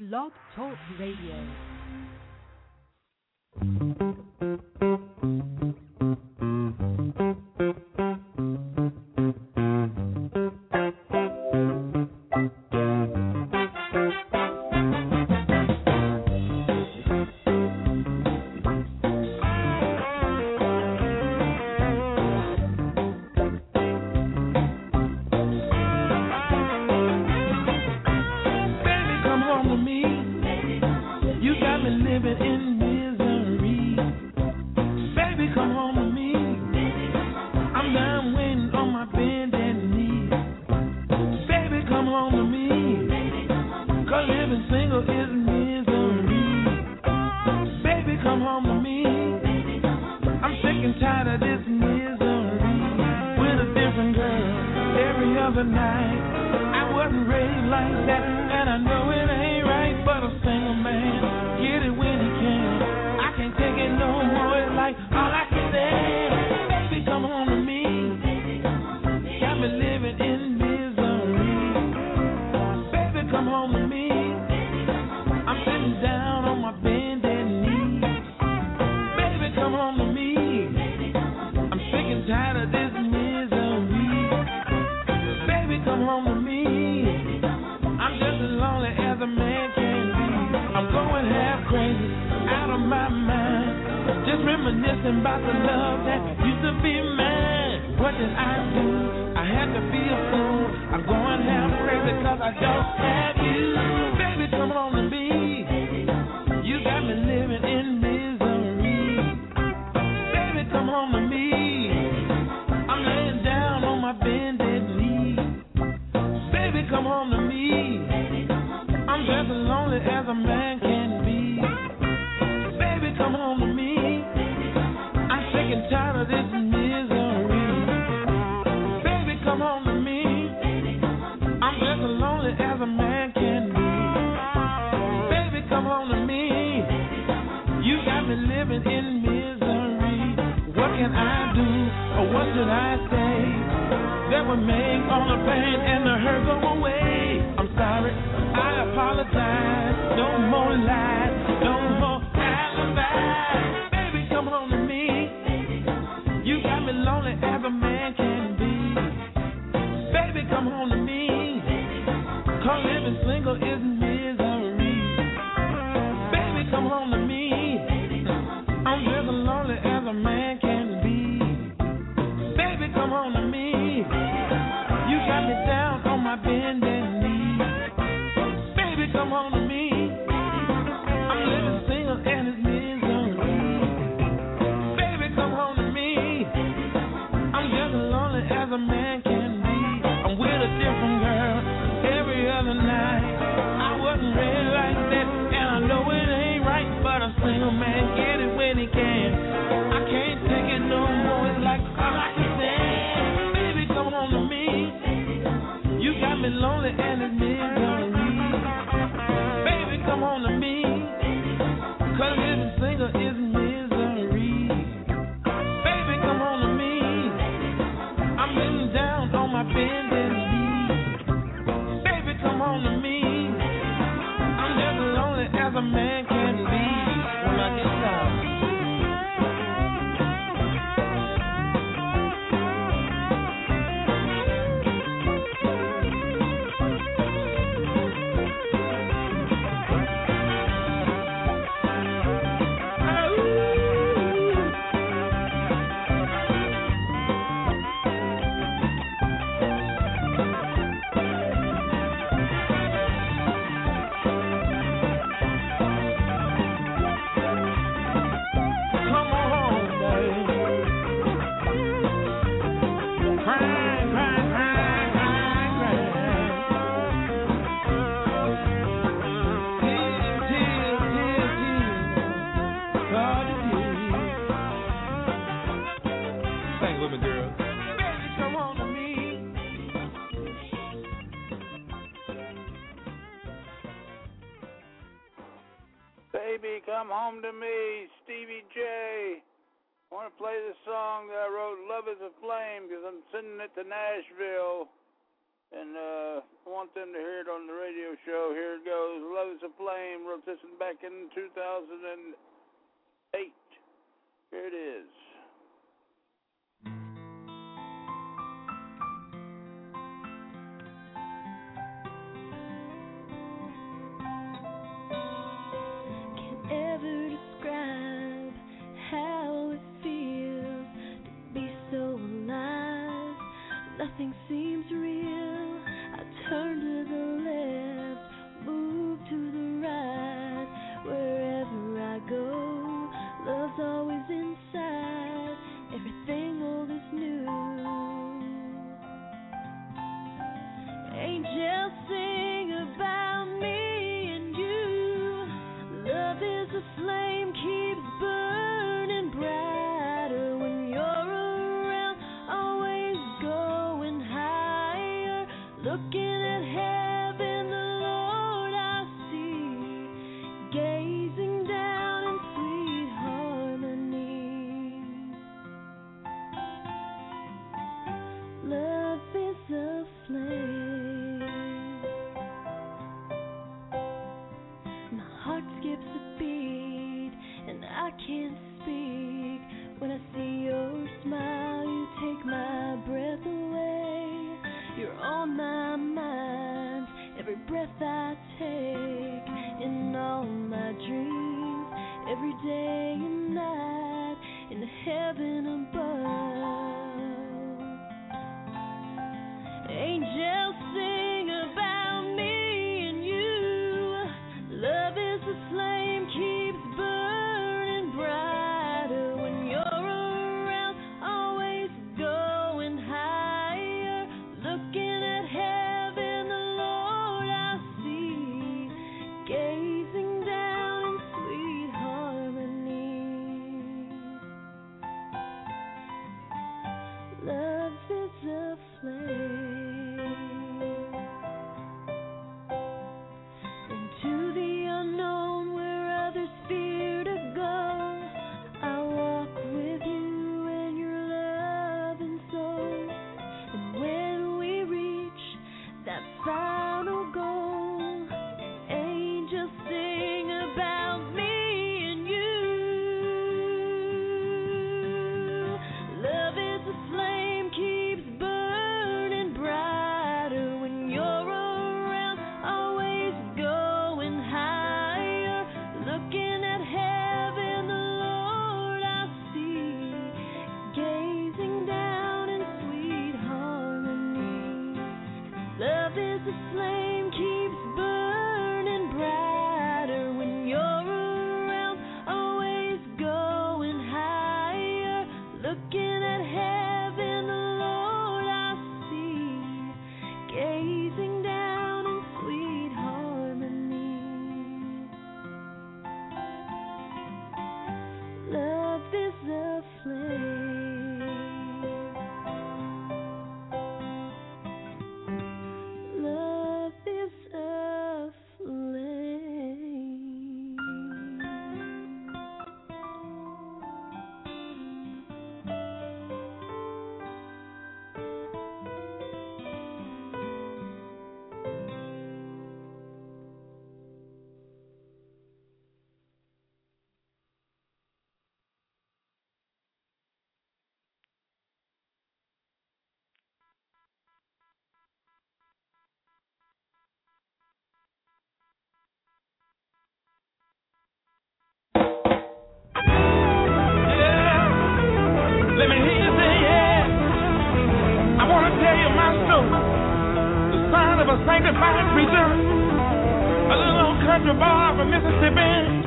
Blog Talk Radio. Come Home to Me, Stevie J. I want to play this song that I wrote, Love is a Flame, because I'm sending it to Nashville, and I want them to hear it on the radio show. Here it goes, Love is a Flame. this one back in 2008. Here it is. Ever describe how it feels to be so alive? Nothing seems real. I turn to the left, move to the right. Wherever I go, love's always inside. Everything old is new. Angels sing about me. The flame keeps burning brighter when you're around, always going higher. Looking at heaven, the Lord I see, gazing down in sweet harmony. Love is a flame. My heart skips a beat, and I can't speak. When I see your smile, you take my breath away. You're on my mind, every breath I take. In all my dreams, every day and night, in heaven above. Angels sing about me and you. Love is a flame, keeps burning brighter when you're around, always going higher. Looking at heaven, the Lord I see, gazing down in sweet harmony. Love is a flame. Into the unknown where others fear to go, I walk with you in your love and soul. And when we reach that final goal, angels sing about me and you. Love is a flame, keeps burning brighter when you're around, always going higher. Looking at heaven, the Lord I see, gazing down in sweet harmony. Love is a flame, keeps burning brighter when you're around, always going higher. Looking at heaven, the Lord I see, gazing down in sweet harmony. Love is a flame. Love is a flame. Let me hear you say yeah. I want to tell you my story. The son of a sanctified preacher, a little old country boy from Mississippi.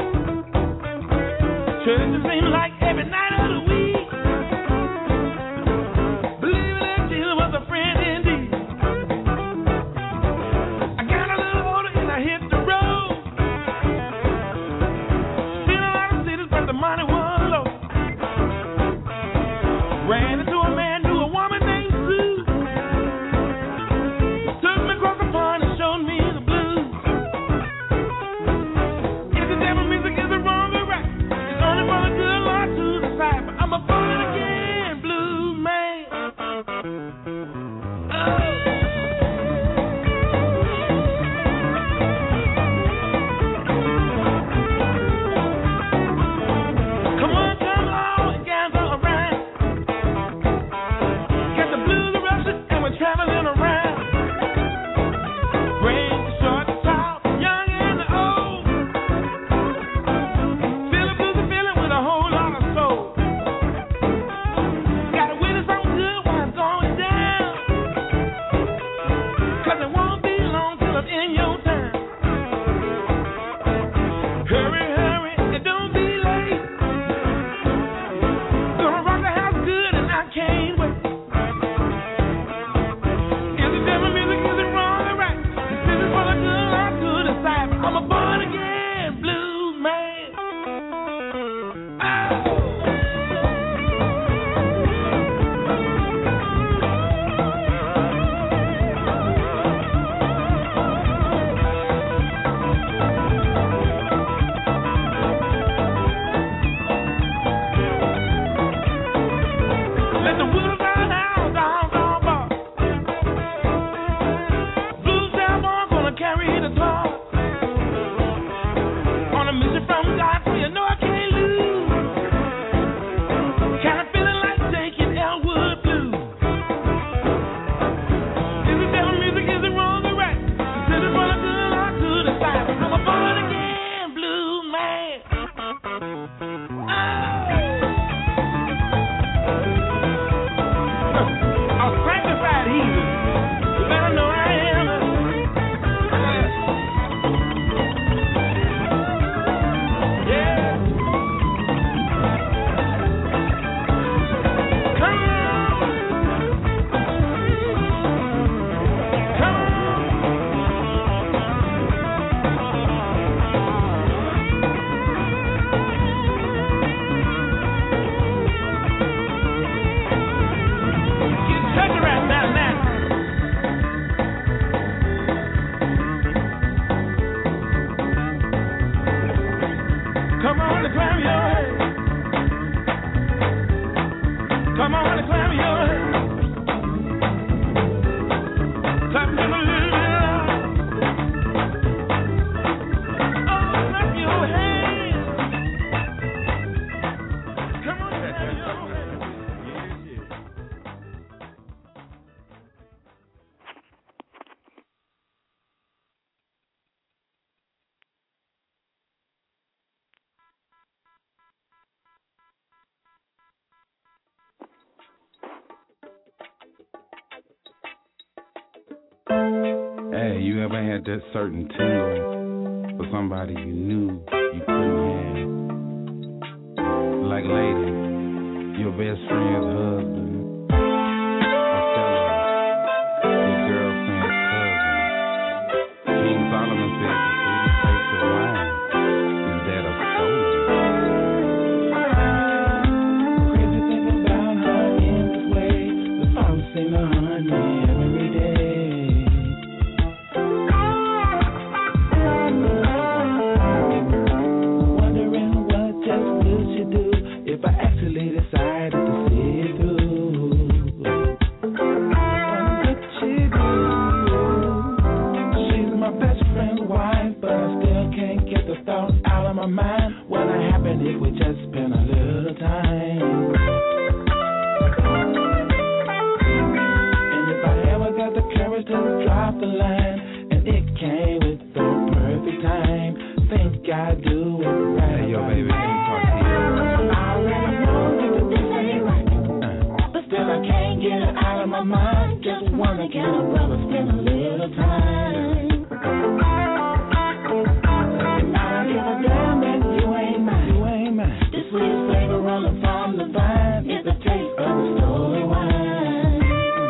Church seems like every night of the week. Ran into a man, knew a woman named Sue. Took me across the pond and showed me the blues. If the devil music is the wrong or right, it's only for the good Lord to decide. But I'm a born again blue man. Come on, come on and gather around. Got the blues eruption and we're traveling around. Great, the short, the tall, young and the old. Feel the blues are feeling with a whole lot of soul. Gotta witness something good while it's going down. 'Cause it won't be long till it's in your time. Hurry, hurry, and don't be late. Gonna rock the house good and I can't wait. Is the devil music, is it wrong or right? This is for the good Lord to decide. I'm a born again blue man. Oh. Let the wheels ride out, down, down, bar. Blues down, gonna carry the torch. On a mission from God, so you know I can't lose. Kinda feeling like taking Elwood Blues. Is the devil music, is it wrong or right? This is for the good Lord to decide. I'm a born again blue man. I'm sanctified heathen. You better know I am. Yeah. Come on. Come on. Get touchy right now, now. Come on and clap your hands. Come on and clap your hands. Clap them a little bit loud. Oh, clap your hands. Come on and clap your hands. Hey, you ever had that certain tingle for somebody you knew you couldn't have? Like lady, your best friend's husband, or fella, your girlfriend's cousin. King Solomon said the sweetest taste of wine is that of stolen. Crazy thinking about her in this way. The phone sing the honey every day. Wondering what just will she do if I actually decided to see it through. What could she do? She's my best friend's wife, but I still can't get the thoughts out of my mind. What would happen if we just spent a little time? And if I ever got the courage to drop the line, and it came with the perfect time, think I'd do it right. Hey, yo, baby, let me talk to you. I already know that this ain't right, but still I can't get it out of my mind. Just wanna get a brother, spend a little time. And I don't give a damn that you ain't mine. This sweet flavor running from the vine is the taste of the stolen wine.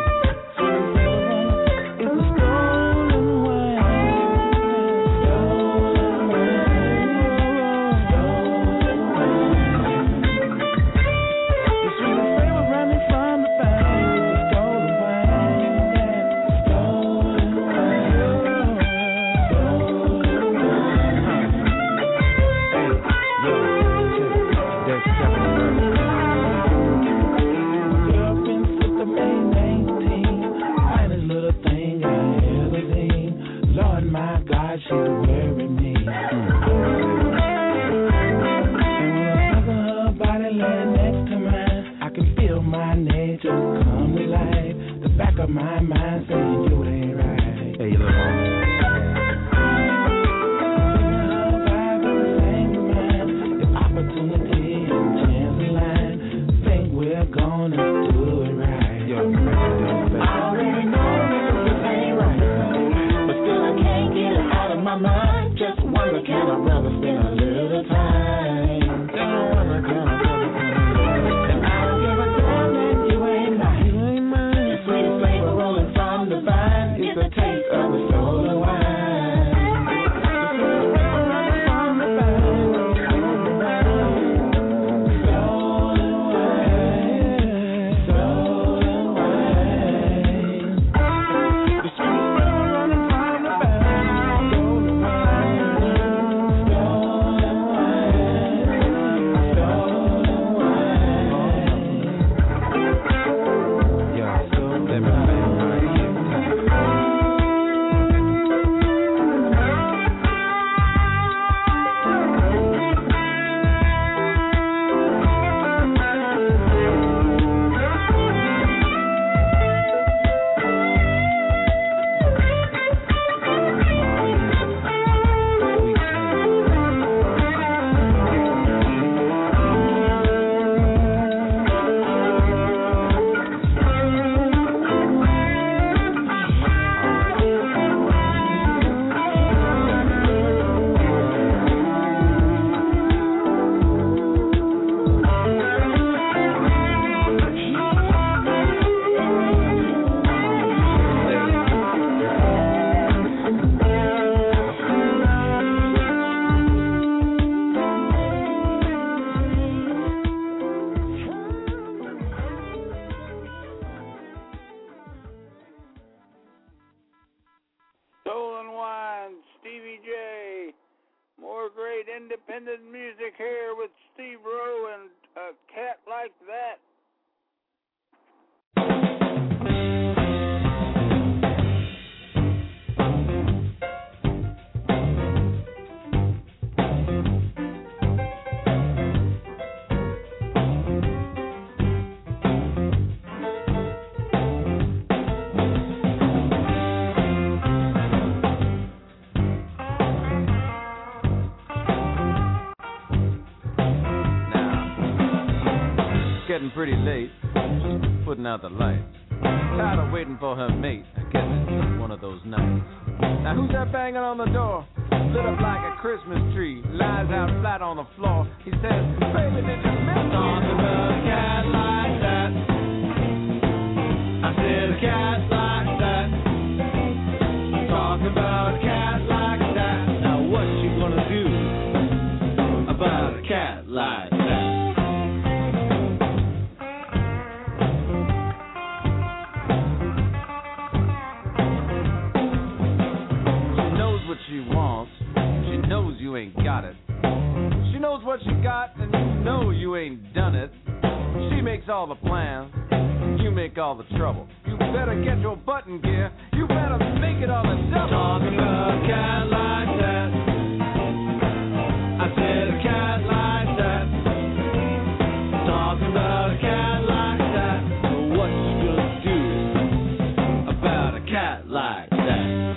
It's the stolen wine. Stolen wine. Stolen wine. The sweet flavor running from my nature come to life. The back of my mind saying you ain't right. Hey, look on. Opportunity and chance in line. Think we're gonna do it right. Yo, I already know this ain't right, but still I can't get it out of my mind. Just wonder, can I rather spend a little time? Can I rather spend a little time? I don't give a damn that you ain't mine. The sweetest flavor rolling from the vine is the taste of the soda wine. Independent music here with Steve Rowe and A Cat Like That. Getting pretty late, she's putting out the lights. Tired of waiting for her mate, I guess it's just one of those nights. Now who's that banging on the door? Lit up like a Christmas tree, lies out flat on the floor. He says, baby, did you miss me? Talk about a cat like that. I said a cat like that. Talk about a cat like that. Now what you gonna do about a cat like that? She wants, she knows you ain't got it. She knows what you got and you know you ain't done it. She makes all the plans, you make all the trouble. You better get your butt in gear, you better make it on the double. Talking about a cat like that. I said a cat like that. Talking about a cat like that. What you gonna do about a cat like that?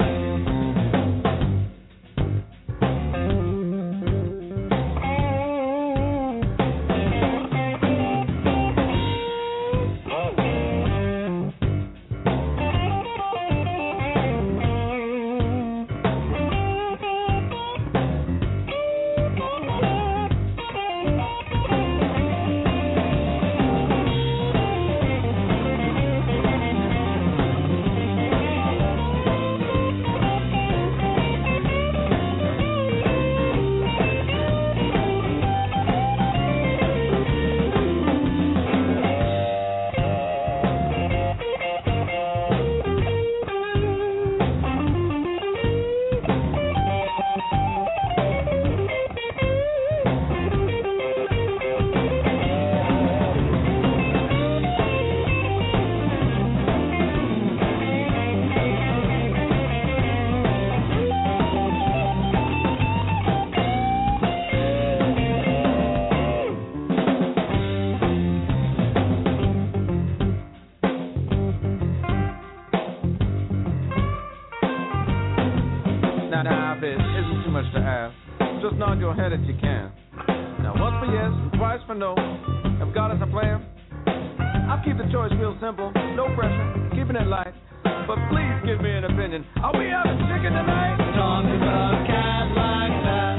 to ask. Just nod your head if you can. Now once for yes and twice for no. Have got us a plan? I'll keep the choice real simple, no pressure, keeping it light. But please give me an opinion. Are we having chicken tonight? Talk about a cat like that.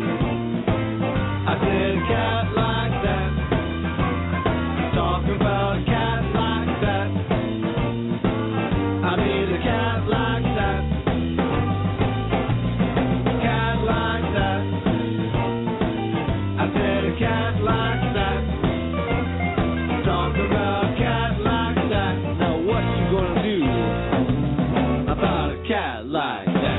I said a cat like that. Talk about a cat like that. I mean a cat like that. Cat like that. I said a cat like that. Talk about a cat like that. Now what you gonna do about a cat like that?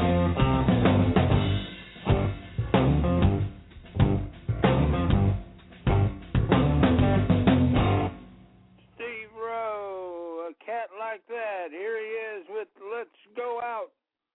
Steve Rowe, a cat like that. Here he is with Let's Go Out.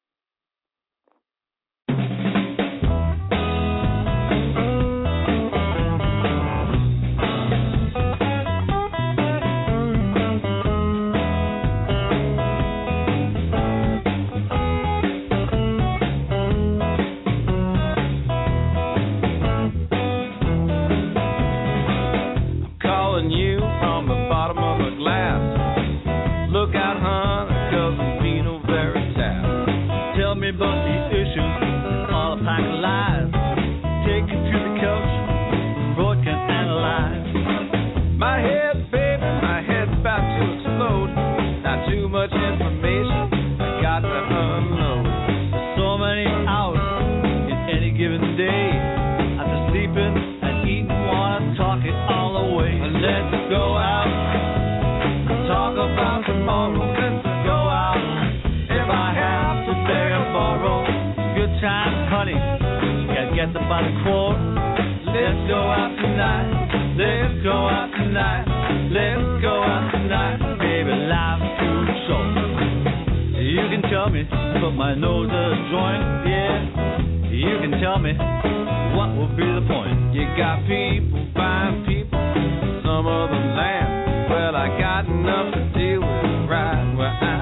Calling you from the bottom of a glass. Look out, hon, cause I'm Vino Veritas. Tell me about the issues, all a pack of lies. Take you to the coach, Freud can analyze. My head, baby, my head's about to explode. Not too much information, I got to unload. So many hours in any given day. After sleeping and eating, wanna talk it all away. Let's go out, talk about tomorrow. Let's go out, if I have to beg and borrow. Good times, honey, gotta get them by the quart. Let's go out tonight, let's go out tonight, let's go out tonight. Baby, life's too short. You can tell me, put my nose a joint, yeah. You can tell me, what will be the point? You got people buying people in some other land. Well, I got enough to deal with right where I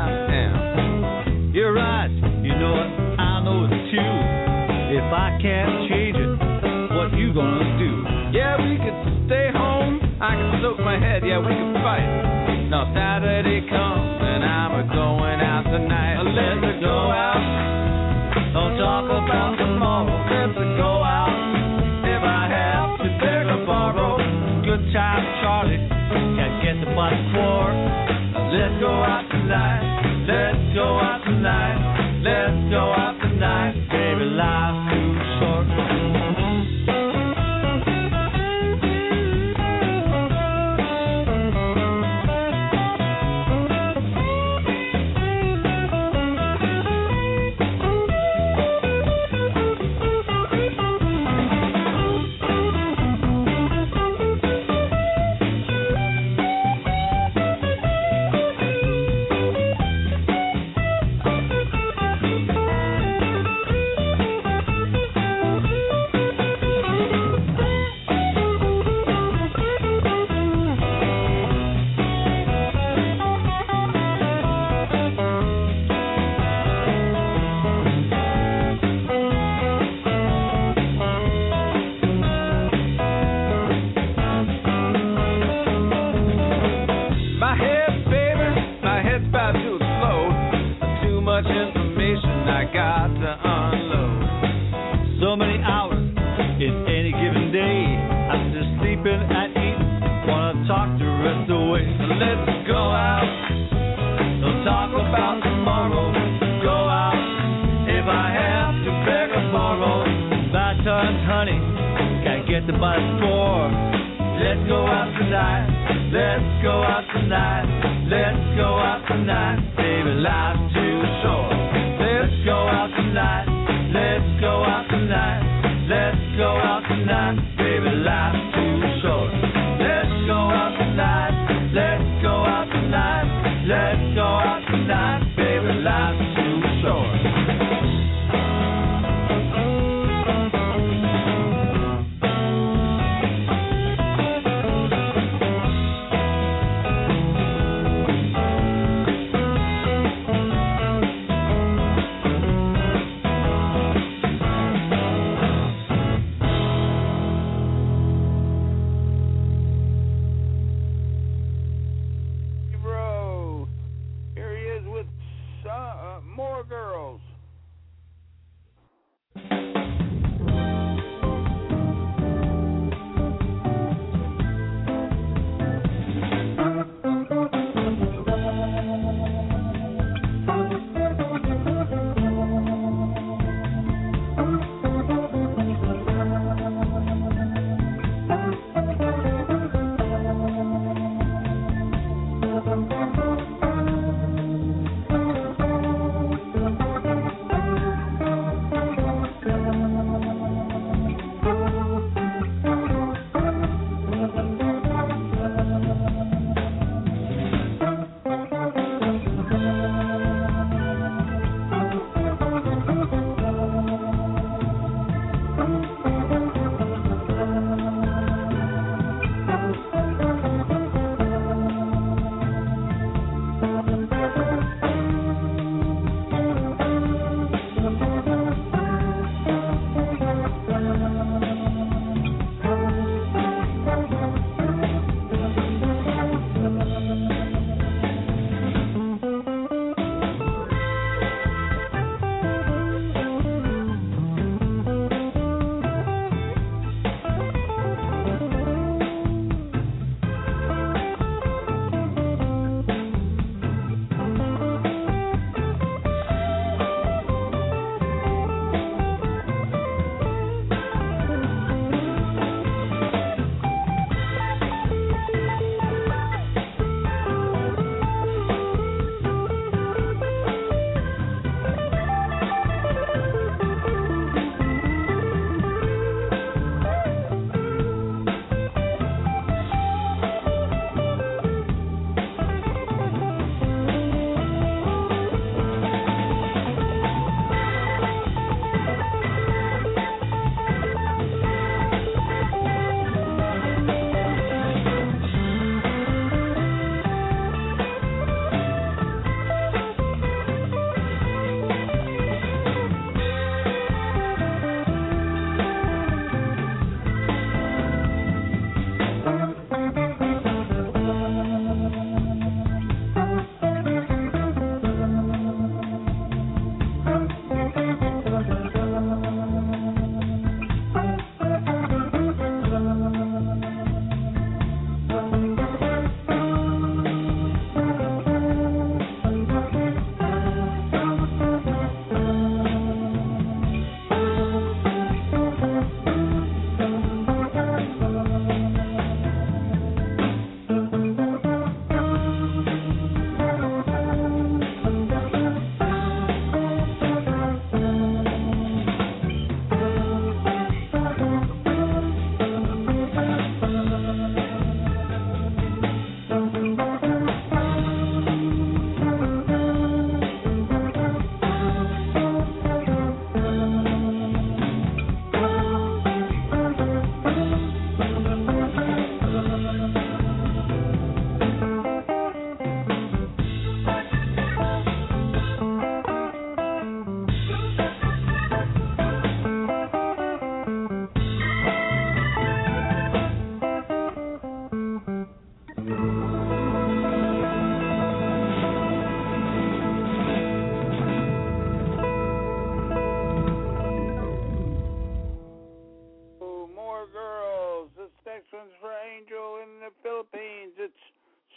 am. You're right, you know what, I know it too. If I can't change it, what you gonna do? Yeah, we could stay home, I can soak my head, yeah, we could fight. Now Saturday comes and I'm going out tonight. Let's go out, Don't talk about tomorrow. let's go out. If I have to beg or borrow, good time, Charlie, can't get the bus for. Let's go out tonight, let's go out tonight, let's go out tonight. Baby, life's too short. So many hours in any given day. After sleeping and eating, wanna talk the rest away. So let's go out, don't talk about tomorrow. Go out, if I have to beg or borrow. Bad times, honey, can't get the bus for. Let's go out tonight, let's go out tonight, let's go out tonight. Baby, life's too short. Let's go out tonight, let's go out tonight, let's go out tonight. Baby, life's too short. Let's go out tonight, let's go out tonight, let's go out tonight. Baby, life's too short.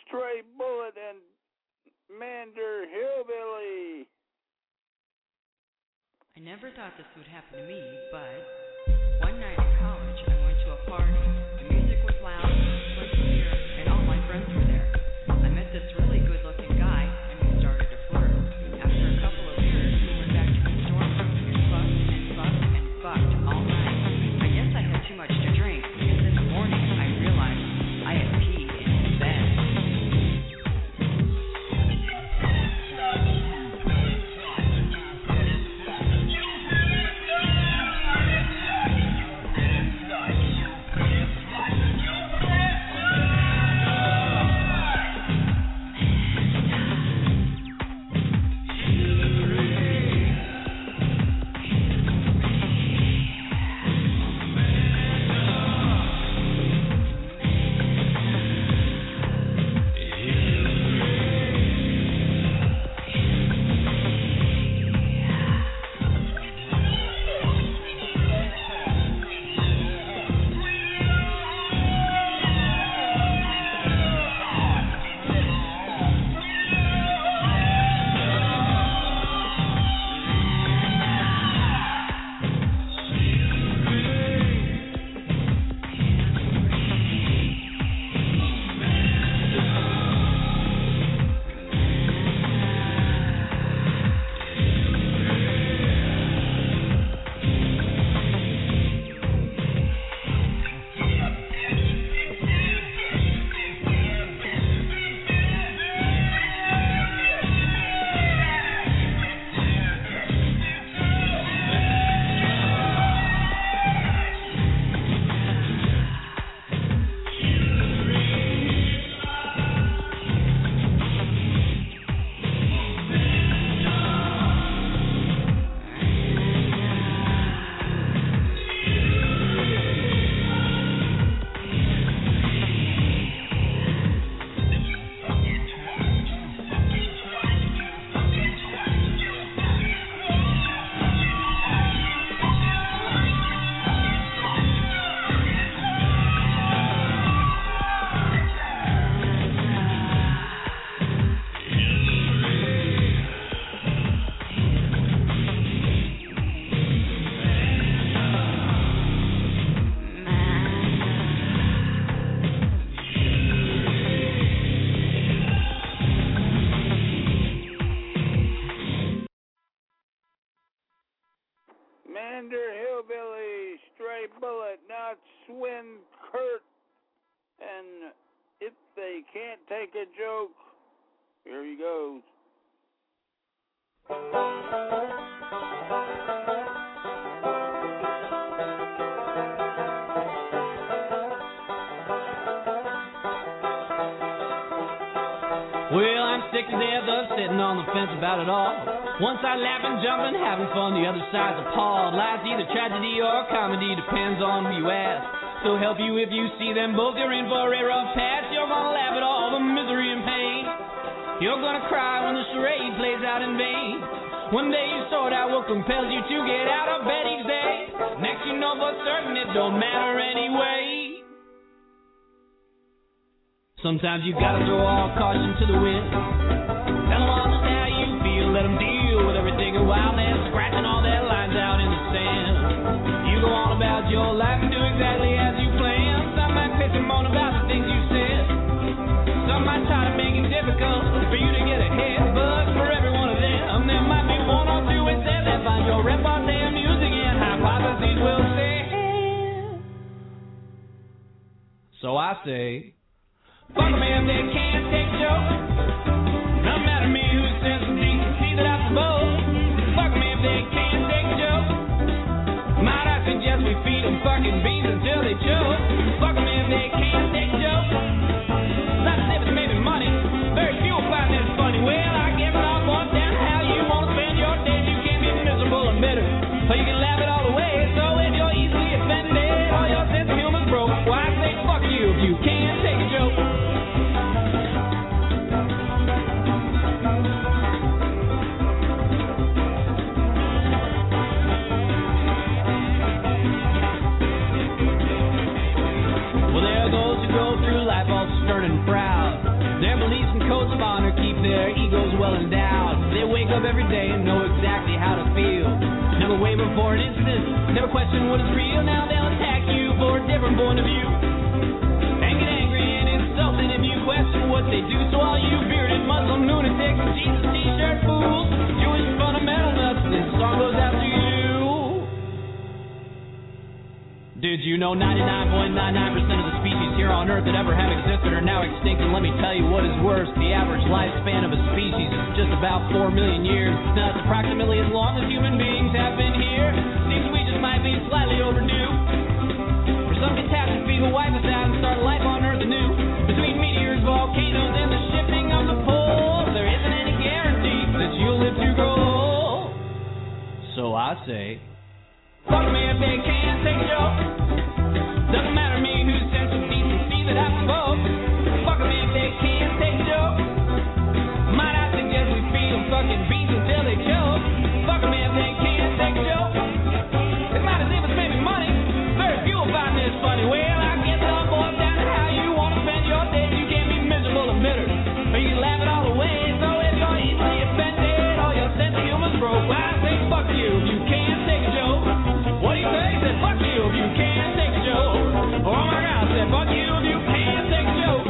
Stray Bullet, and Mander Hillbilly. I never thought this would happen to me, but one night in college, I went to a party. The music was loud, it was clear, and all my friends were there. I met this really good-looking guy, and we started to flirt. After a couple of years, we went back to the dorm room and fucked all night. I guess I had too much to drink, because in the morning, I realized I had peed in his bed. Mander Hillbilly, Stray Bullet, now it's Swin Kurt, and If They Can't Take a Joke, here he goes. Well, I'm sick to death of sitting on the fence about it all. Once I laughing, jumping, having fun, the other side's appalled. Life's either tragedy or comedy, depends on who you ask. So help you if you see them both, you're in for a rough patch. You're gonna laugh at all the misery and pain. You're gonna cry when the charade plays out in vain. One day you sort out what compels you to get out of bed each day. Next you know for certain it don't matter anyway. Sometimes you gotta throw all caution to the wind. Tell them all just how you feel, let them deal with everything a while. They're scratching all their lines out in the sand. You go on about your life and do exactly as you plan. Some might piss and moan about the things you said. Some might try to make it difficult for you to get ahead. But for every one of them, there might be one or two instead that find your repartee amusing and hypotheses will stand. So I say, fuck them if they can't take jokes. No matter me who says the decency that I suppose. Fuck them if they can't take jokes. Might I suggest we feed them fucking beans until they choke. Fuck them if they can't take jokes. Not as if it's maybe money. Very few will find this funny. Well, I guess I'll point down how you want to spend your days. You can be miserable and bitter, or you can laugh it all away. So if you're easily offended or your sense of humor's broke, why say fuck you if you can't take a joke? codes of honor keep their egos well endowed. They wake up every day and know exactly how to feel. Never waver for an instant, never question what is real. Now they'll attack you for a different point of view. And get angry and insulted if you question what they do. So all you bearded Muslim lunatics, Jesus t-shirt fools, Jewish fundamental nuts, this song goes out to you. Did you know 99.99% of the species here on Earth that ever have existed are now extinct? And let me tell you what is worse. The average lifespan of a species is just about 4 million years. Now that's approximately as long as human beings have been here. Seems we just might be slightly overdue for some catastrophe to wipe us out and start life on Earth anew. Between meteors, volcanoes, and the shifting of the poles, there isn't any guarantee that you'll live to grow old. So I say, fuck me if they can't take a joke. Doesn't matter to me whose sense of decency that I provoke. Fuck me if they can't take a joke. Might I suggest we feed them fucking beans until they choke. Fuck me if they can't take a joke. It's not as if it's making money. Very few will find this funny. Well, I guess it all boils down to how you want to spend your days. You can't be miserable and bitter, or you can laugh it all away. So if you're easily offended or your sense of humor's broke, I say fuck you if you can't take a joke. What do you say? Said fuck you if you can't take a joke. Oh my God, said fuck you if you can't take a joke.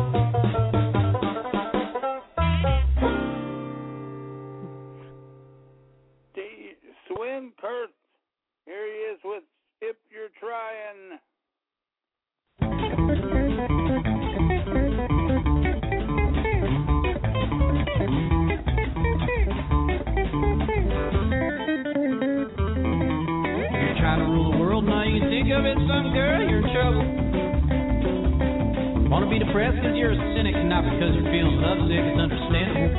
Swin Kurtz, here he is with If You're Trying. Trying to rule the world, now you can think of it, some girl, you're in trouble. Wanna be depressed because you're a cynic and not because you're feeling lovesick, it's understandable.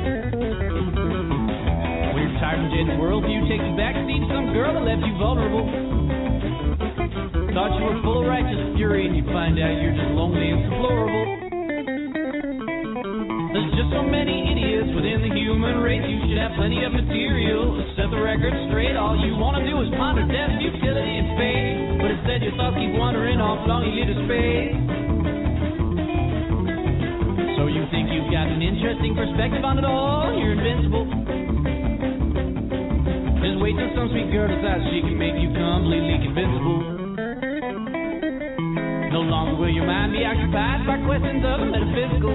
When you're tired and jaded world view takes you back to see some girl that left you vulnerable. Thought you were full of righteous fury and you find out you're just lonely and deplorable. There's just so many idiots within the human race. You should have plenty of material to set the record straight. All you want to do is ponder death, futility, and fate. But instead your thoughts keep wandering off long you lead to space. So you think you've got an interesting perspective on it all? You're invincible. Just wait till some sweet girl decides she can make you completely convincible. No longer will your mind be occupied by questions of the metaphysical.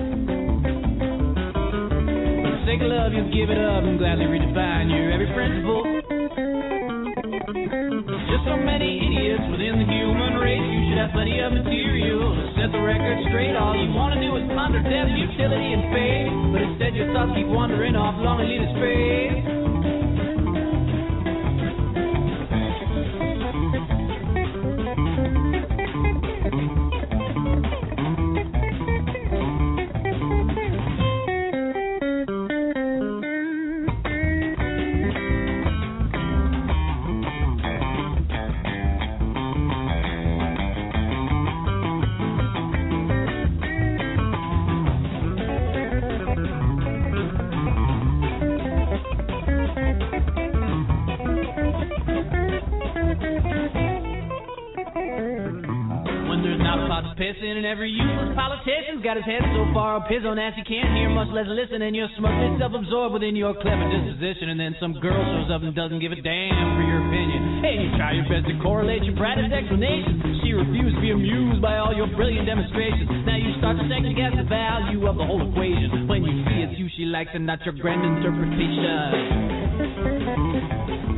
Sake of love, you give it up and gladly redefine your every principle. There's just so many idiots within the human race. You should have plenty of material to set the record straight. All you want to do is ponder death, futility, and fate. But instead your thoughts keep wandering off long and lead astray. And every useless politician's got his head so far up his own ass he can't hear, much less listen, and you're smugly self-absorbed within your clever disposition. And then some girl shows up and doesn't give a damn for your opinion. Hey, you try your best to correlate your brightest explanations. She refused to be amused by all your brilliant demonstrations. Now you start to second guess the value of the whole equation. When you see it's you she likes and not your grand interpretation.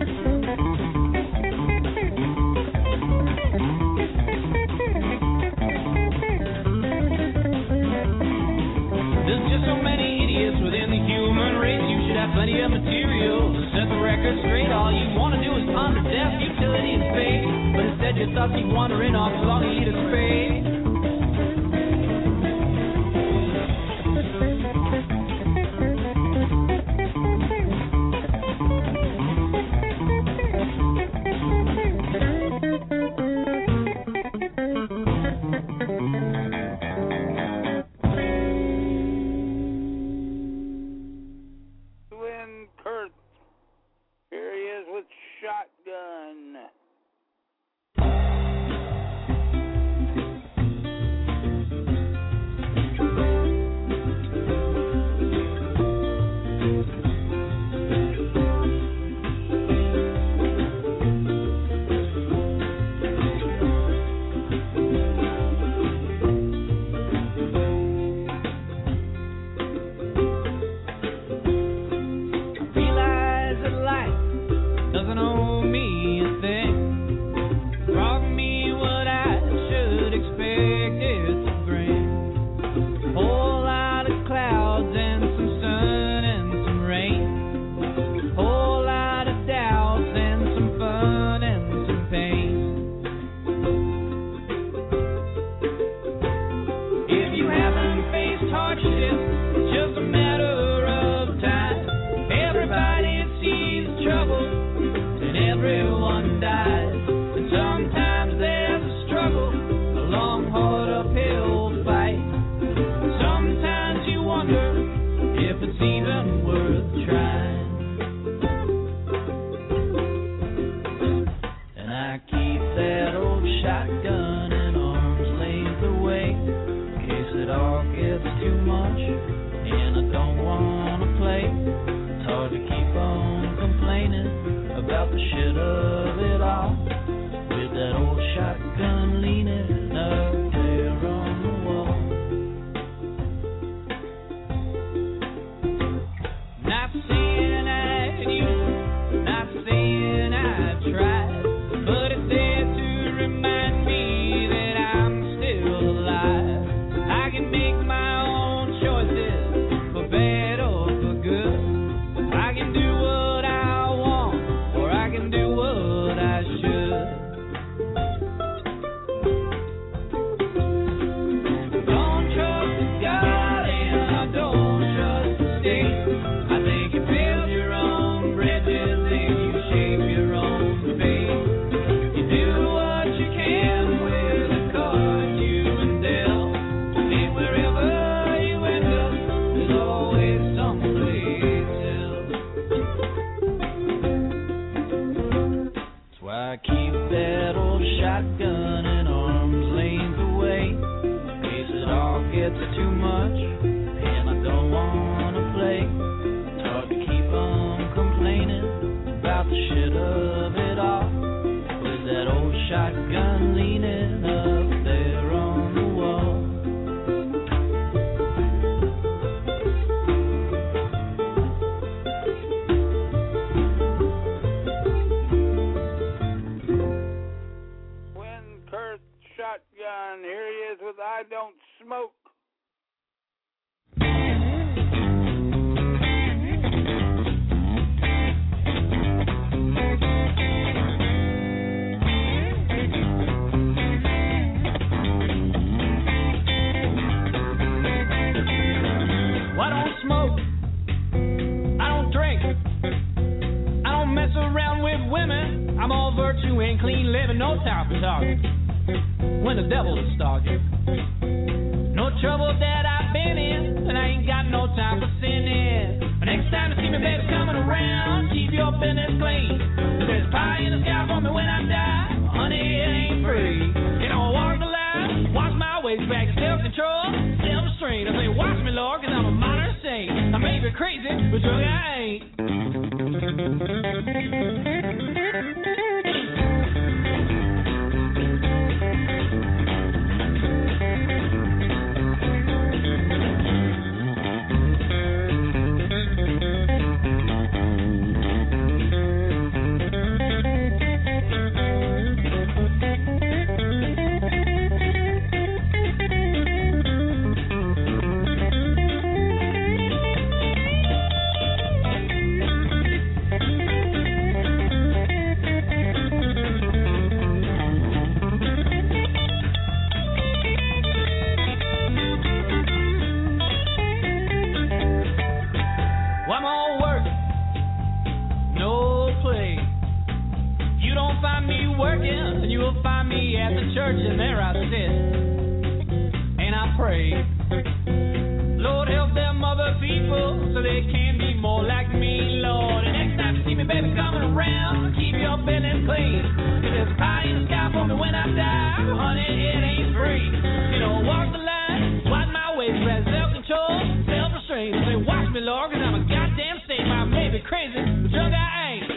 Plenty of material to set the record straight. All you want to do is ponder death, futility, and fate. But instead your thoughts keep wandering off as long as you lead astray. Shotgun. wonder if it's even worth trying. And I keep that old shotgun in arm's length away in case it all gets too much and I don't wanna play. It's hard to keep on complaining about the shit of it all with that old shotgun leaning up there on the wall. Not saying I'd use it, not saying I'd try it, but it's there to remind me that I'm still alive. I can make my own choices for bad or for good. I can do what I want, or I can do what I should. Don't trust God and I don't trust the state. I think you build your own bridges and you shape your own fate. You do what you can with the cards you been dealt, and wherever you end up, there's always someplace else. That's why I keep that old shotgun in arm's length away in case it all gets too much and I don't wanna play. It's hard to keep on complaining about the shit of it all with that old shotgun leaning up there on the wall. When Kurt Shotgun, here he is with I Don't Smoke. Well, I don't smoke, I don't drink, I don't mess around with women. I'm all virtue and clean living, no time for talking when the devil is stalking. No trouble that I've been in, and I ain't got no time for sinning. But next time you see me, baby, coming around, keep your business clean. There's pie in the sky for me when I die, honey, it ain't free. You know, walk the line, watch my ways back, self-control, self-restraint. I say, watch me, Lord, cause I'm a modern saint. I may be crazy, but drug I ain't. One more work, no play. You don't find me working, and you will find me at the church, and there I sit and I pray. Lord, help them other people so they can be more like me, Lord. And next time you see me, baby, coming around, keep your business clean. Cause there's pie in the sky for me when I die, honey, it ain't free. You know, walk the line, watch my ways, rest, self-control, self-restraint. Say, watch me, Lord, cause I'm a goddamn saint. I may be crazy, but drunk I ain't.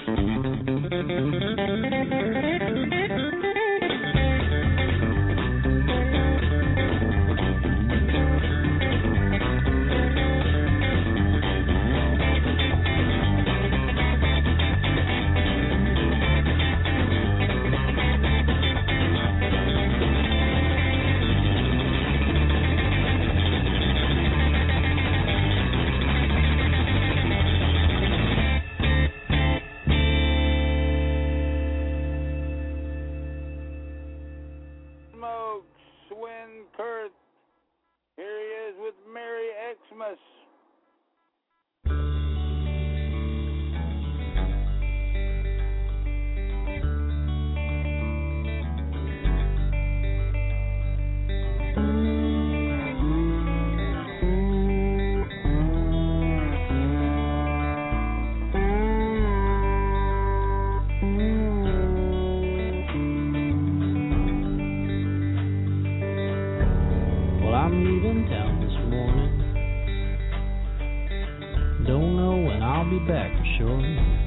don't know when I'll be back for sure.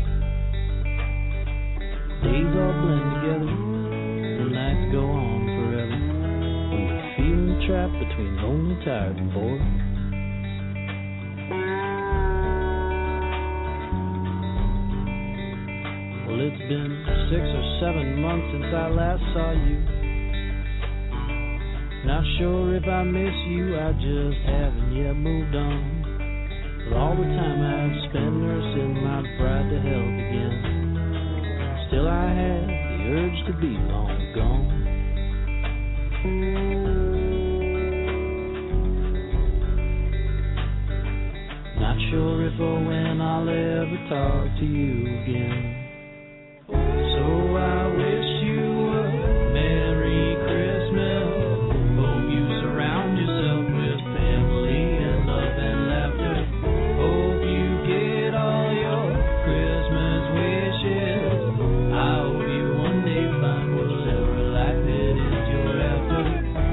Days all blend together, the nights go on forever. When you're feeling trapped between lonely, tired, and bored. Well, it's been 6 or 7 months since I last saw you. Not sure if I miss you, I just haven't yet moved on. But all the time I've spent nursing my pride to health again, still I have the urge to be long gone. Not sure if or when I'll ever talk to you again. So I wish you a Merry Christmas. Hope you surround yourself with family and love and laughter. Hope you get all your Christmas wishes. I hope you one day find whatever life it is you're after.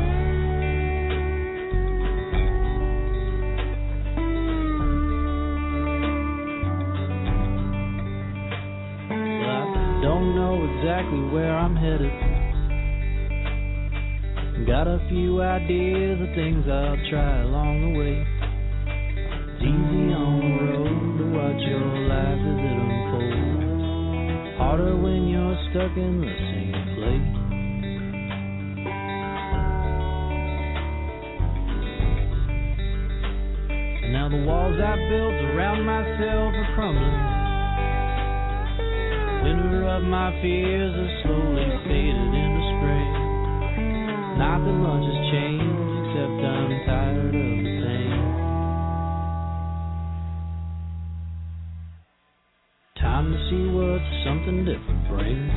Don't know exactly where I'm headed. Got a few ideas of things I'll try along the way. It's easy on the road to watch your life as it unfolds. Harder when you're stuck in the same place. And now the walls I built around myself are crumbling. Winter of my fears has slowly faded into spring. Not that much has changed, except I'm tired of the pain. Time to see what something different brings.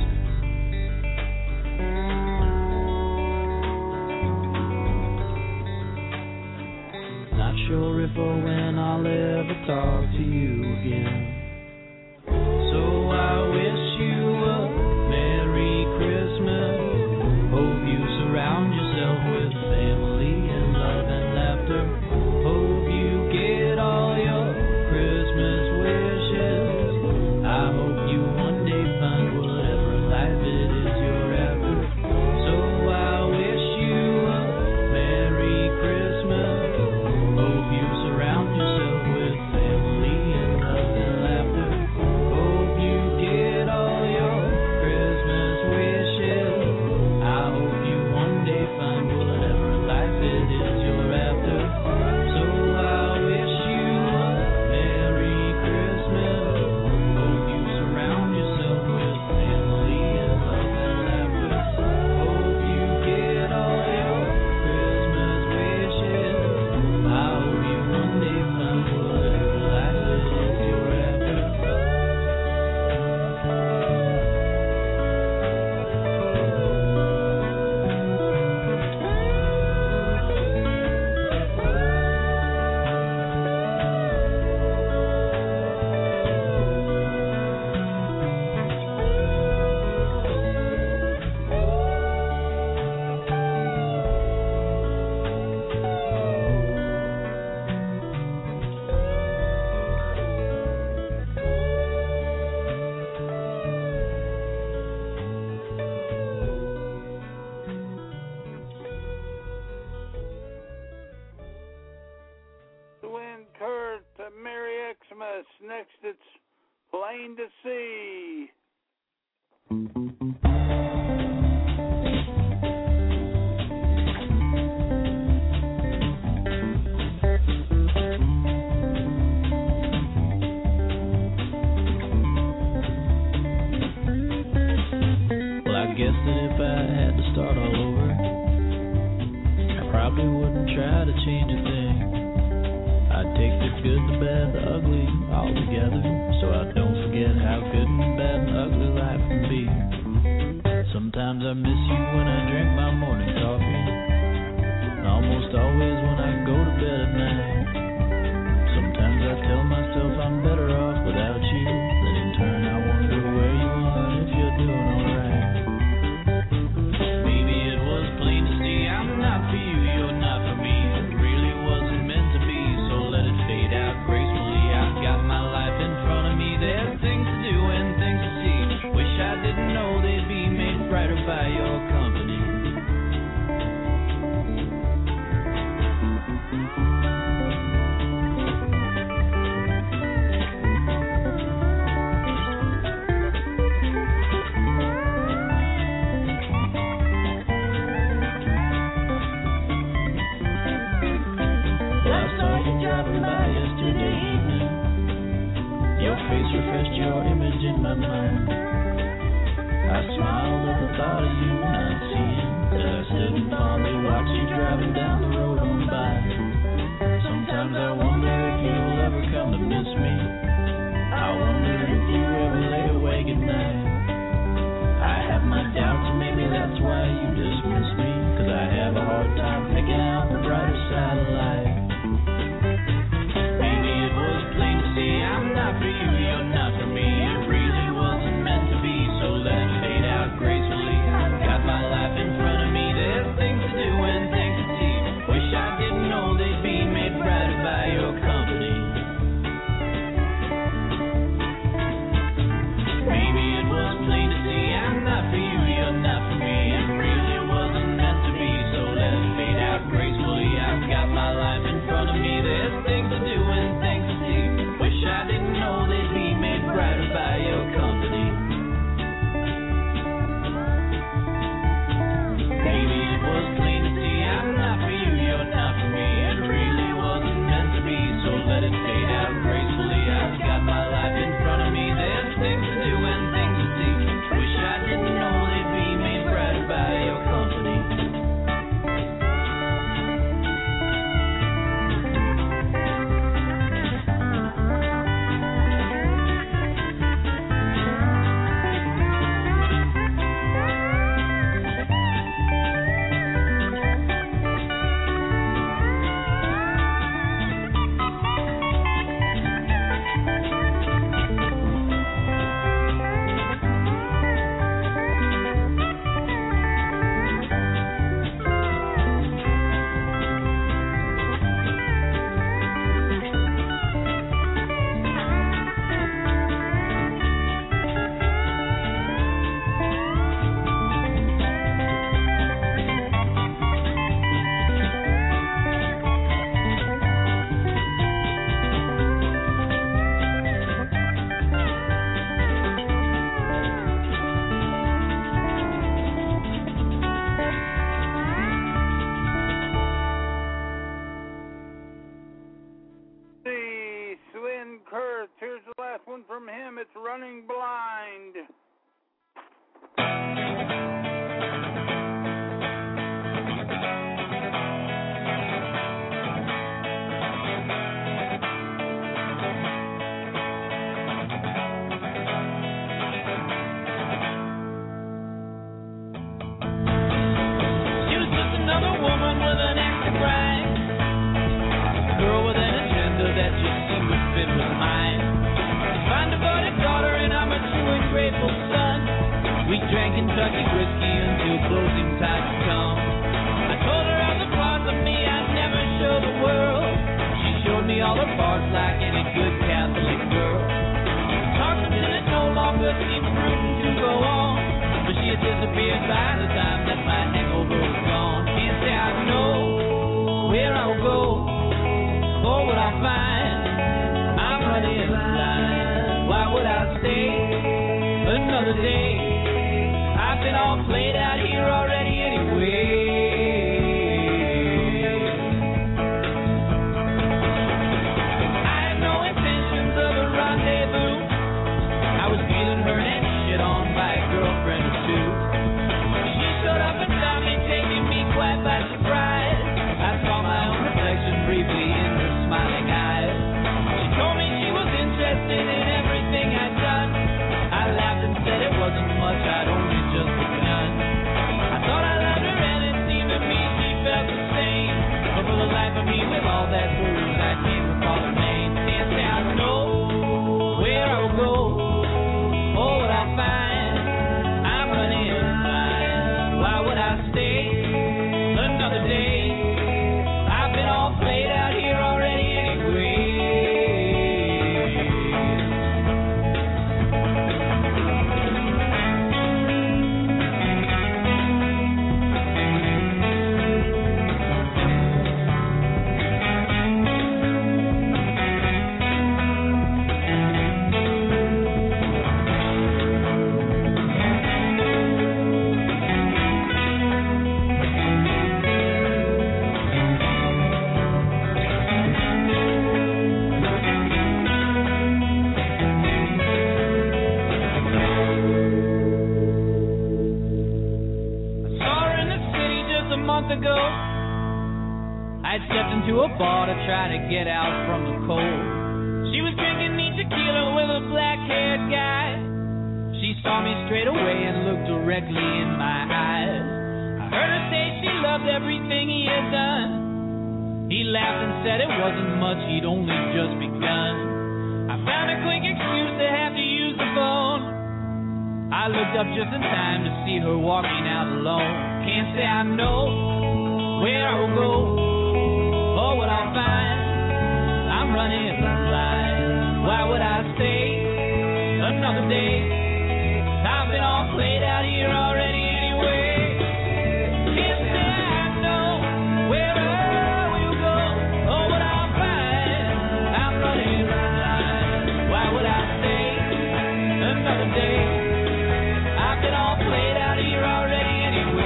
Not sure if or when I'll ever talk to you again. So I wish you a Merry Christmas. Hope you surround yourself with family and love and laughter. Hope you get all your Christmas wishes. I hope you one day find whatever life it is you're after. So I wish you a Merry Christmas. Hope you surround yourself with family and love and laughter. Next, it's Plain to See. Well, I guess that if I had to start all over, I probably wouldn't try to change a thing. I'd take the good, the bad, the ugly all together, so I don't forget how good and bad and ugly life can be. Sometimes I miss you when I drink my morning coffee, and almost always when I go to bed at night. Sometimes I tell myself I'm better off without you, then in turn I wonder where you are and if you're doing alright. Maybe it was plain to see I'm not for you, you're not for me. It really wasn't meant to be, so let it fade out gracefully. I've got my from him. It's Running Blind. We drank Kentucky whiskey until closing time would come. I told her all the parts of me I'd never show the world. She showed me all her parts like any good Catholic girl. Talked until it no longer seemed prudent to go on, but she had disappeared by the time that my hangover was gone. Can't say I know where I'll go or what I'll find. I'm running blind. Why would I stay another day? I've been all played out here already anyway. I had no intentions of a rendezvous. I was feeling hurt and shit on by a girlfriend or two. She showed up and found me, taking me quite by surprise. I saw my own reflection briefly in her smiling eyes. She told me she was interested in everything I'd done. I laughed and said it wasn't much, I'd only just begun. I thought I loved her and it seemed to me she felt the same. But for the life of me, with all that booze, I can't recall her name. Can't say I know where I'll go or what I'll find. I'm running blind. Why would I stay another day? I've been all played out here already anyway. Ago, I had stepped into a bar to try to get out from the cold. She was drinking neat tequila with a black-haired guy. She saw me straight away and looked directly in my eyes. I heard her say she loved everything he had done. He laughed and said it wasn't much, he'd only just begun. I found a quick excuse to have to use the phone. I looked up just in time to see her walking out alone. Can't say I know where I'll go or what I'll find. I'm running blind. Why would I stay another day? I've been all played out here already anyway. Can't say I know where I will go or what I'll find. I'm running blind. Why would I stay another day? I've been all played out here already anyway.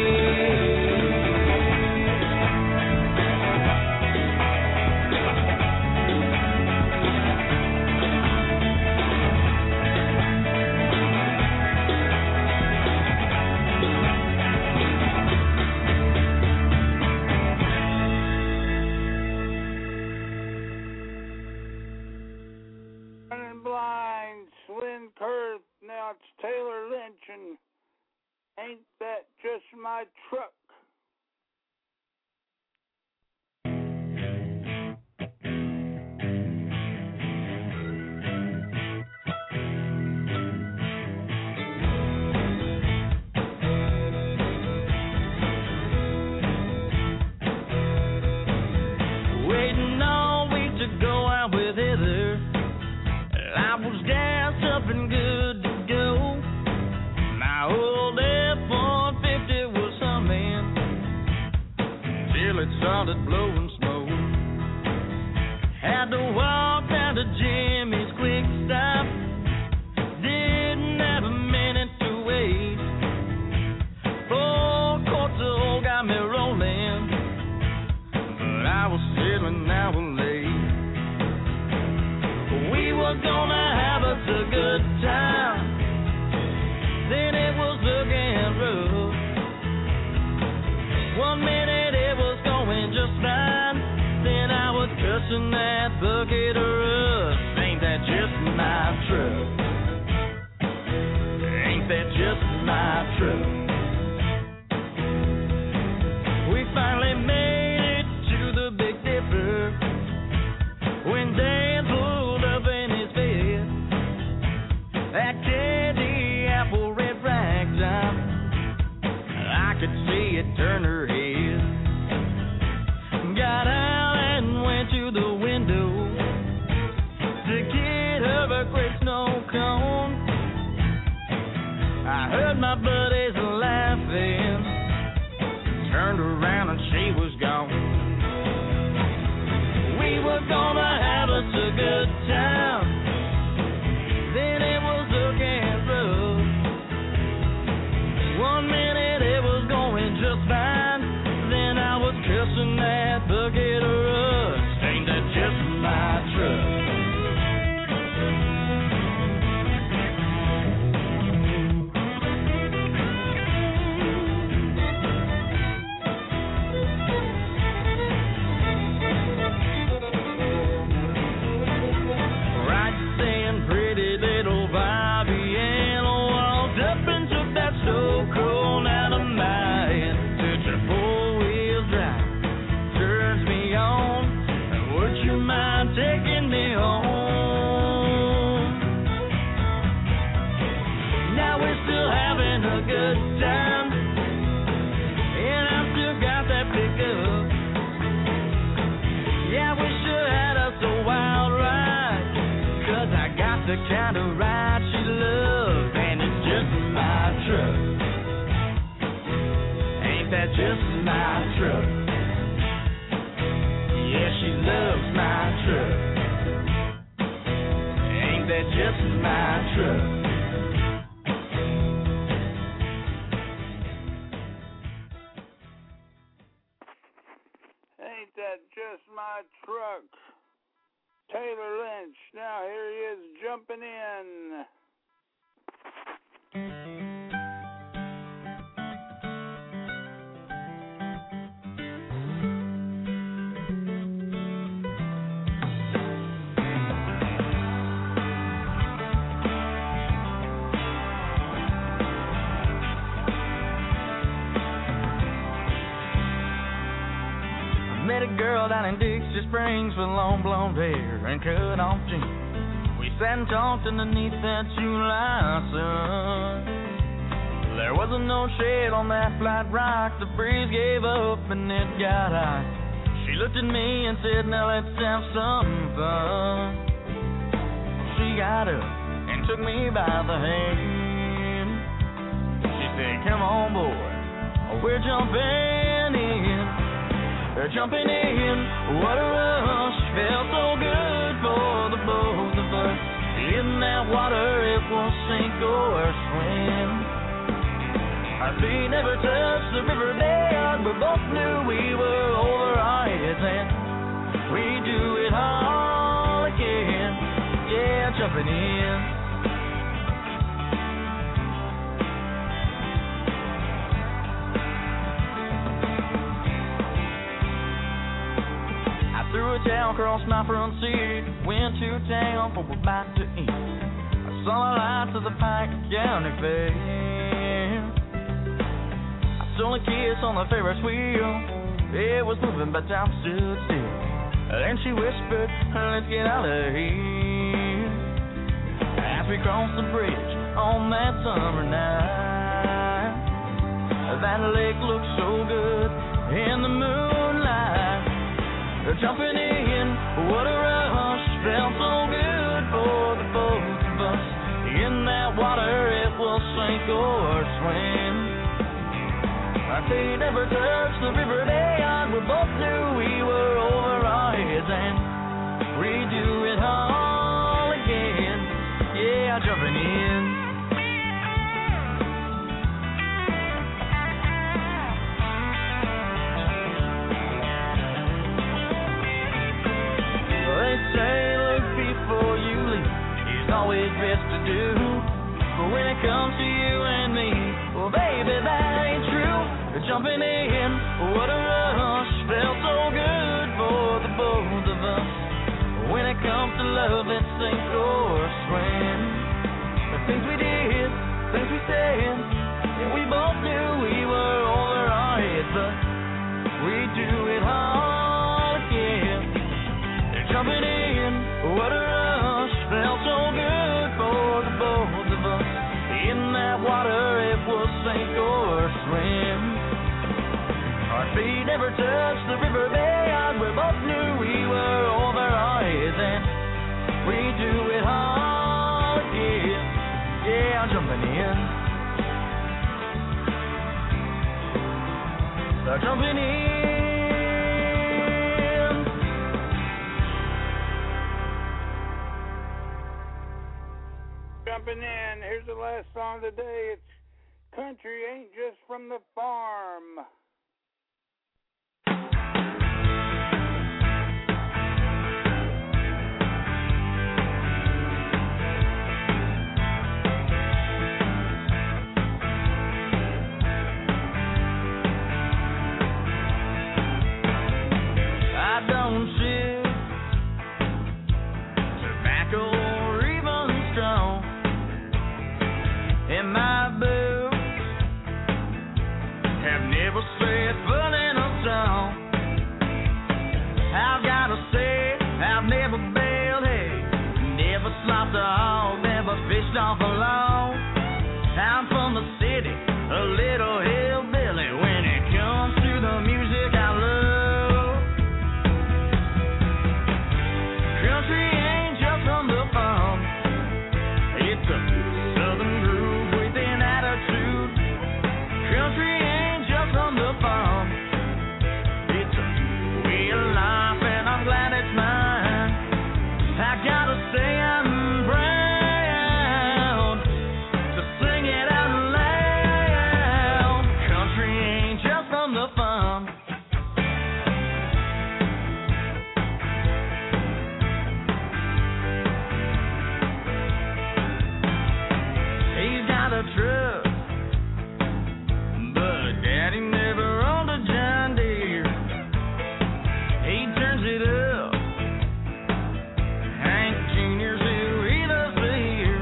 Running Blind, Swin Kurth, now it's Taylor Lynch, and Ain't That Just My Truck? Waiting all week to go out with Heather. I was gassed up and good to go. My old F-150 was humming till it started blowing smoke. Had to walk down to Jimmy's Quick Stop. Didn't have a minute to waste. 4 quarts of oil got me rolling, but I was still an hour late. We were gonna have a bucket of rust. Ain't that just my truck? Ain't that just my truck? We finally made it to the Big Dipper when Dan pulled up in his bed. That candy apple red ragtime, I could see it turn her head. Got out and went to the window to get her a great snow cone. I heard my buddies laughing, turned around and she was gone. We were gonna have us a good time, then it was looking rough. 1 minute it was going just fine, then I was cussing that bucket of rust. Ain't that just my truck? Right saying pretty little Bobby Ann walked up and took that snow cone out of my hand. Said your four-wheel drive turns me on. Would you mind taking me home? Now we're still having a good time, and I still got that pickup. Yeah, we sure had us a wild ride, 'cause I got the kind of ride she loves, and it's just my truck. Ain't that just my truck? Yeah, she loves my truck. Ain't that just my truck? Ain't that just my truck? Taylor Lynch. Now here he is jumping in. Met a girl down in Dixie Springs with long blonde hair and cut off jeans. We sat and talked underneath that July sun. There wasn't no shade on that flat rock. The breeze gave up and it got hot. She looked at me and said, now let's have some fun. She got up and took me by the hand. She said, come on boy, we're jumping in. Jumping in, what a rush, felt so good for the both of us. In that water, it will sink or swim. Our feet never touched the river bed, but both knew we were over our heads, and we do it all again. Yeah, jumping in. Threw a towel across my front seat, went to town for a bite to eat. I saw the lights of the Pike County Fair. I stole a kiss on the Ferris wheel. It was moving, but time stood still. Then she whispered, let's get out of here. As we crossed the bridge on that summer night, that lake looked so good in the moonlight. Jumping in, what a rush, felt so good for the both of us. In that water, it will sink or swim. Our feet never touched the river bed, we both knew we were over our heads, and we do it all again. Yeah, jumping in. Say, look before you leave, it's always best to do. But when it comes to you and me, well, baby, that ain't true. Jumping in, what a rush, felt so good for the both of us. When it comes to love, let's sink or swim. The things we did, things we said, and we both knew we were over our heads, but we do it all again. They're jumping in, what a rush, felt so good for the both of us. In that water, it was sink or swim. Our feet never touched the river bed. We both knew we were over our heads, and we do it all again. Yeah, I'm jumping in. Jumping in. Jumping in. Here's the last song of the day. It's Country Ain't Just From the Farm. In my boots, have never said fun in a song. I've gotta say, I've never bailed hay, never slopped a hog, never fished off alone. I'm from the city, a little hillbilly. When it comes to the music I love, country ain't just from the farm. It's a southern groove with an attitude. Country ain't just from the farm. It's a way of life, and I'm glad it's mine. I gotta say I'm proud to sing it out loud. Country ain't just from the farm. He's got a truck, but Daddy never owned a John Deere. He turns it up, Hank Jr.'s who he does here.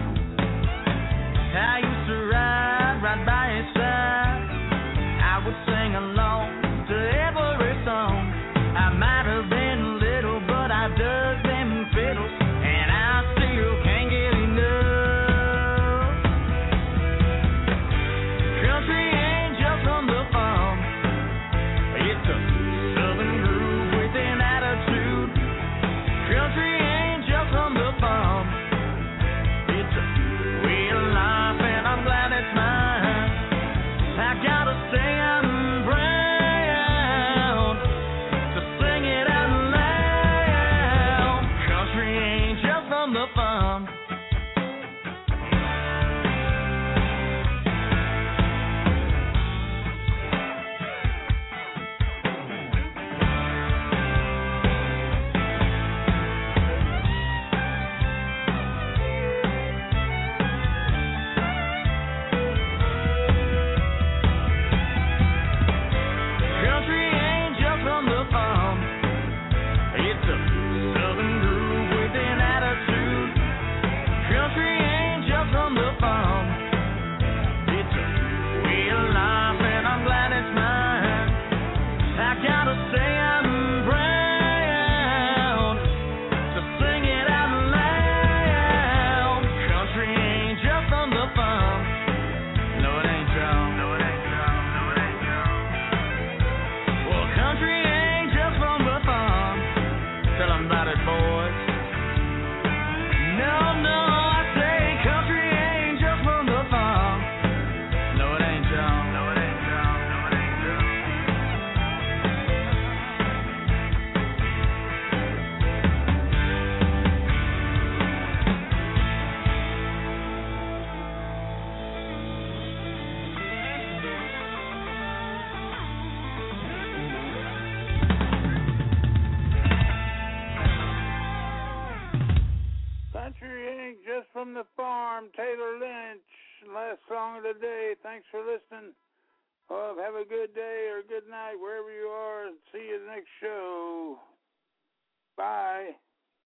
I used to ride right by his side. I would sing along to every song. I might have been little, but I dug them fiddles, and I still can't get enough. Country ain't just from the farm. It's a southern groove with an attitude. Country ain't just from the farm. It's a way of life, and I'm glad it's mine. I gotta say I'm proud to sing it out loud. Country ain't just from the farm. Country ain't just from the farm. It's a southern groove with an attitude. Country ain't just from the farm. It's a way of life, and I'm glad it's mine. I gotta say I'm proud to sing it out loud. Country ain't just from the farm. No, it ain't, y'all. No, it ain't, y'all. No, it ain't, y'all. Well, country ain't just from the farm. Tell 'em about it, boys. No, no, I say country ain't just from the farm. No, it ain't, y'all. No, it ain't, y'all. No, it ain't, y'all. Country Ain't Just From the Farm, Taylor Lynch. Last song of the day. Thanks for listening. Have a good day or good night wherever you are, and see you the next show.